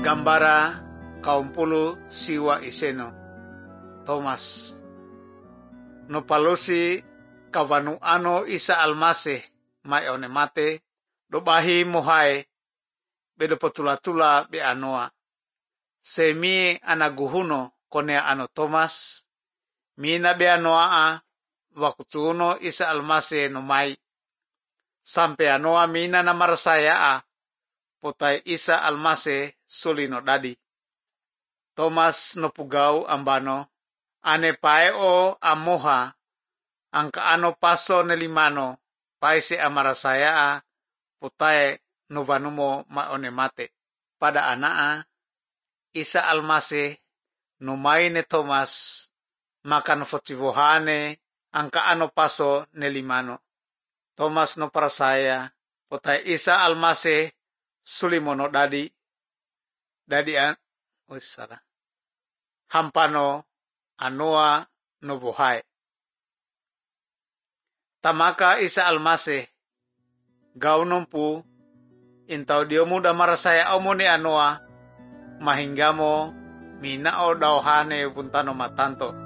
Gambara kaumpulu siwa iseno Thomas no palosi kawanu ano Isa Almasih mai one mate do bahi mohai bedo potula-tula be anoa semi anaguhuno konea ano Thomas mina be anoa a wakutuno Isa Almasih no mai sampai anoa mina na marasaya a potai Isa Almasih sulino dadi Thomas no pugau ambano ane pae o amoha angka ano paso nelimano paise amarasaya a potai no vanumo maone mate pada anaa Isa Almasih no maine Thomas makan fotivohane angka ano paso nelimano Thomas no parasaya potai Isa Almasih sulimono dadi hampano anoa no bohai tamaka Isa Almasih gaunompu intau diomu da marasaya omoni anoa mahinggamo minao dauhane puntano matanto